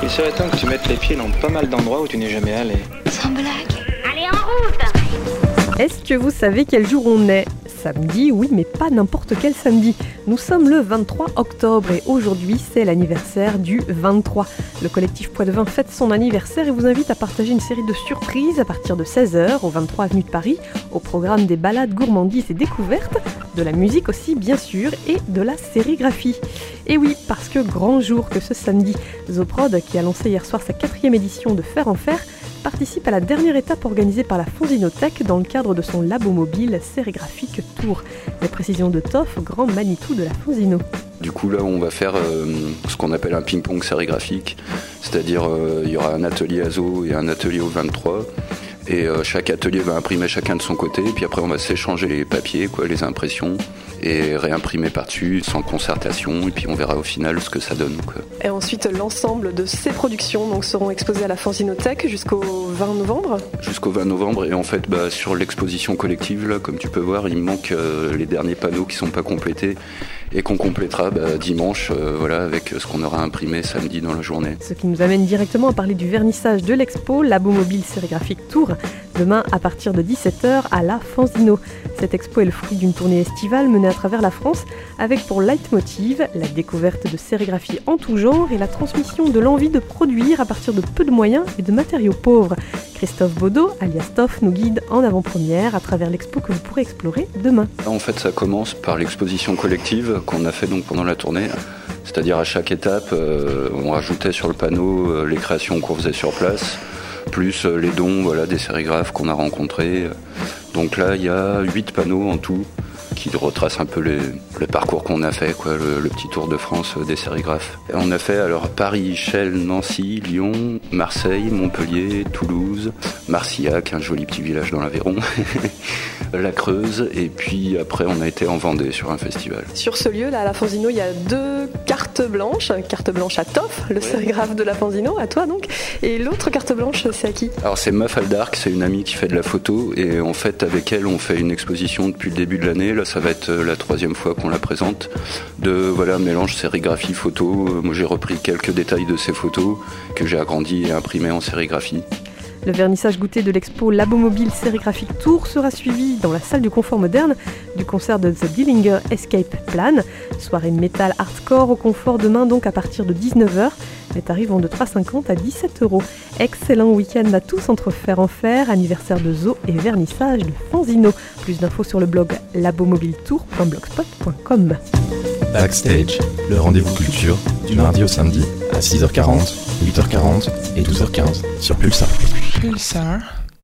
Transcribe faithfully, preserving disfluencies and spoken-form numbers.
Il serait temps que tu mettes les pieds dans pas mal d'endroits où tu n'es jamais allé. Sans blague. Allez, en route! Est-ce que vous savez quel jour on est ? Samedi, oui, mais pas n'importe quel samedi. Nous sommes le vingt-trois octobre et aujourd'hui, c'est l'anniversaire du vingt-trois. Le collectif Poids-de-Vin fête son anniversaire et vous invite à partager une série de surprises à partir de seize heures au vingt-trois avenue de Paris, au programme des balades, gourmandises et découvertes, de la musique aussi bien sûr et de la sérigraphie. Et oui, parce que grand jour que ce samedi, Zoprod, qui a lancé hier soir sa quatrième édition de Fer en Fer, participe à la dernière étape organisée par la Fonzinothèque dans le cadre de son labo mobile sérigraphique Tour. Les précisions de Toff, grand Manitou de la Fonzino. Du coup là on va faire euh, ce qu'on appelle un ping-pong sérigraphique, c'est-à-dire euh, il y aura un atelier à Zo et un atelier au vingt-trois. Et euh, chaque atelier va imprimer chacun de son côté, et puis après on va s'échanger les papiers, quoi, les impressions, et réimprimer par-dessus sans concertation, et puis on verra au final ce que ça donne, quoi. Et ensuite l'ensemble de ces productions donc, seront exposées à la Fonzinothèque jusqu'au vingt novembre. Jusqu'au vingt novembre, et en fait bah, sur l'exposition collective, là, comme tu peux voir, il manque euh, les derniers panneaux qui sont pas complétés, et qu'on complétera bah, dimanche euh, voilà, avec ce qu'on aura imprimé samedi dans la journée. Ce qui nous amène directement à parler du vernissage de l'expo Labo Mobile Sérigraphique Tour, demain à partir de dix-sept heures à la Fonzino. Cette expo est le fruit d'une tournée estivale menée à travers la France avec pour leitmotiv la découverte de sérigraphie en tout genre et la transmission de l'envie de produire à partir de peu de moyens et de matériaux pauvres. Christophe Baudot, alias Toff, nous guide en avant-première à travers l'expo que vous pourrez explorer demain. En fait, ça commence par l'exposition collective qu'on a fait donc pendant la tournée. C'est-à-dire à chaque étape, euh, on rajoutait sur le panneau euh, les créations qu'on faisait sur place, plus euh, les dons voilà, des sérigraphes qu'on a rencontrés. Donc là, il y a huit panneaux en tout qui retracent un peu les, le parcours qu'on a fait, quoi, le, le petit tour de France des sérigraphes. Et on a fait alors Paris, Chelles, Nancy, Lyon, Marseille, Montpellier, Toulouse, Marcillac, un joli petit village dans l'Aveyron, la Creuse, et puis après on a été en Vendée sur un festival. Sur ce lieu, là, à la Fonzino, il y a deux cartes blanches. Carte blanche à Toff, le ouais. sérigraphe de la Fonzino, à toi donc. Et l'autre carte blanche, c'est à qui ? Alors c'est Maf Aldarc, c'est une amie qui fait de la photo, et en fait avec elle on fait une exposition depuis le début de l'année. Là ça va être la troisième fois qu'on la présente. De voilà, mélange sérigraphie photo. Moi j'ai repris quelques détails de ces photos que j'ai agrandis et imprimés en sérigraphie. Le vernissage goûté de l'expo Labo Mobile Sérigraphique Tour sera suivi dans la salle du confort moderne du concert de The Dillinger Escape Plan. Soirée métal hardcore au confort demain donc à partir de dix-neuf heures. Les tarifs vont de trois euros cinquante à dix-sept euros. Excellent week-end à tous entre Fer en Fer, anniversaire de Zo et vernissage de Fonzino. Plus d'infos sur le blog labomobiletour point blogspot point com. Backstage, le rendez-vous culture du mardi au samedi à six heures quarante, huit heures quarante et douze heures quinze sur Pulsar. Pulsar.